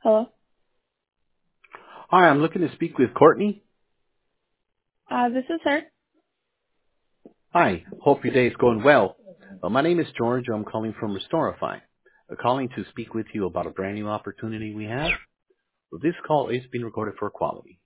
Hello. Hi, I'm looking to speak with Courtney. This is her. Hi, hope your day is going well. My name is George. I'm calling from Restorify. Calling to speak with you about a brand new opportunity we have. This call is being recorded for quality.